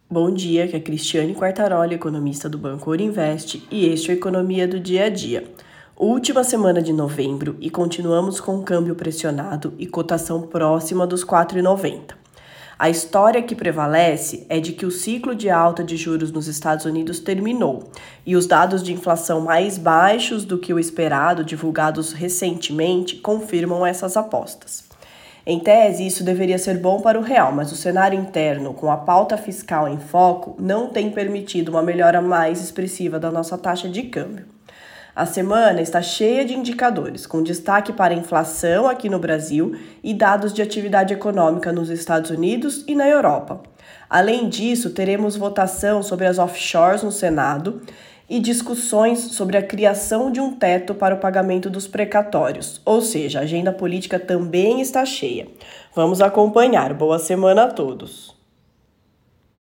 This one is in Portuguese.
Bom dia, que é Cristiane Quartaroli, economista do Banco Ouro Invest, e este é o Economia do Dia a Dia. Última semana de novembro e continuamos com o câmbio pressionado e cotação próxima dos R$ 4,90. A história que prevalece é de que o ciclo de alta de juros nos Estados Unidos terminou e os dados de inflação mais baixos do que o esperado, divulgados recentemente, confirmam essas apostas. Em tese, isso deveria ser bom para o real, mas o cenário interno, com a pauta fiscal em foco, não tem permitido uma melhora mais expressiva da nossa taxa de câmbio. A semana está cheia de indicadores, com destaque para a inflação aqui no Brasil e dados de atividade econômica nos Estados Unidos e na Europa. Além disso, teremos votação sobre as offshores no Senado e discussões sobre a criação de um teto para o pagamento dos precatórios, ou seja, a agenda política também está cheia. Vamos acompanhar. Boa semana a todos!